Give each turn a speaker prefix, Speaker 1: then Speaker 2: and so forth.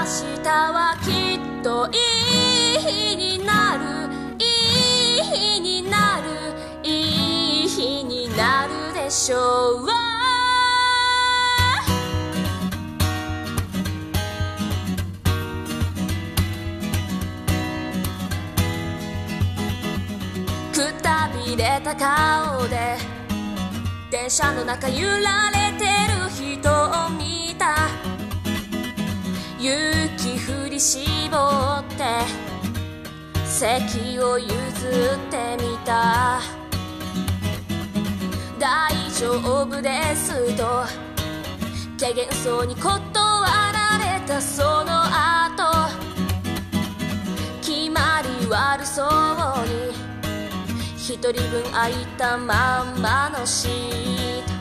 Speaker 1: 日はきっといい日になる、いい日になる、いい日になるでしょう。くたびれた顔で電車の中揺られてる人を見た。雪降り絞って席を譲ってみた。大丈夫ですと怪げそうに断られたその後、決まり悪そうに一人分空いたまんまのシート。